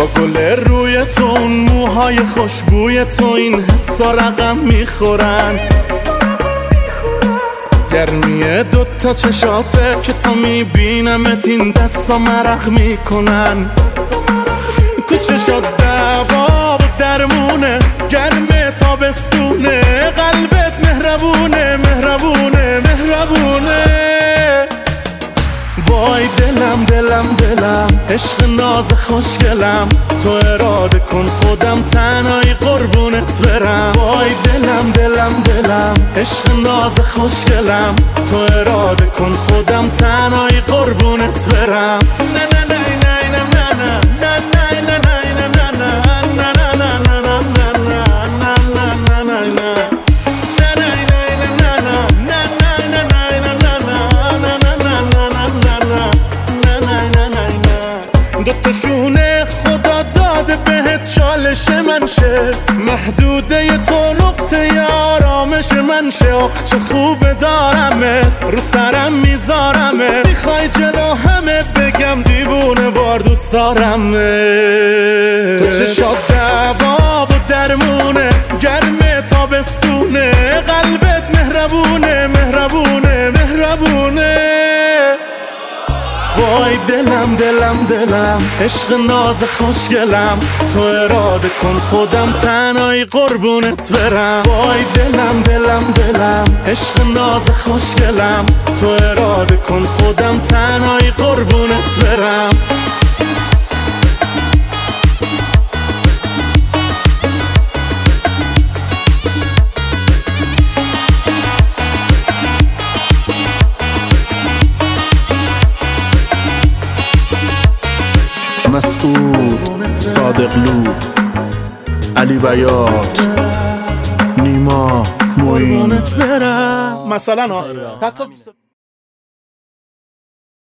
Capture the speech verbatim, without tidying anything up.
با گل روی تو، اون موهای خوشبوی تو، این حسا رقم میخورن. گرمی دوتا چشاته که تا میبینمت این دستا مرخ میکنن. تو چشات دوا و درمونه، گرمه تابستونه، قلبت مهربونه مهربونه مهربونه. وای دلم دلم دلم، عشق ناز خوشگلم، تو اراده کن خودم تنهایی قربونت برم. وای دلم دلم دلم، عشق ناز خوشگلم، تو اراده کن خودم تنهایی قربونت برم. نه نه نه نه نه نه نه نه نه نه نه نه نه. دوتاشونه خدا داده بهت چالش من شه، محدوده تو نقطه آرامش من شه. آخ چه خوبه دارمه، رو سرم میذارمه، میخوای جلو همه بگم دیوونه وار دوست دارمه. تو چشات دوا و درمونه، گرمه تابستونه، قلبت مهربونه مهربونه مهربونه. وای دلم دلم دلم، عشق ناز خوشگلم، تو اراده کن خودم تنهایی قربونت برم. وای دلم دلم دلم، عشق ناز خوشگلم، تو اراده کن خودم تنهایی قربونت برم. مسعود، صادقلو، علی بیات، نیما، معین. مثلا حتی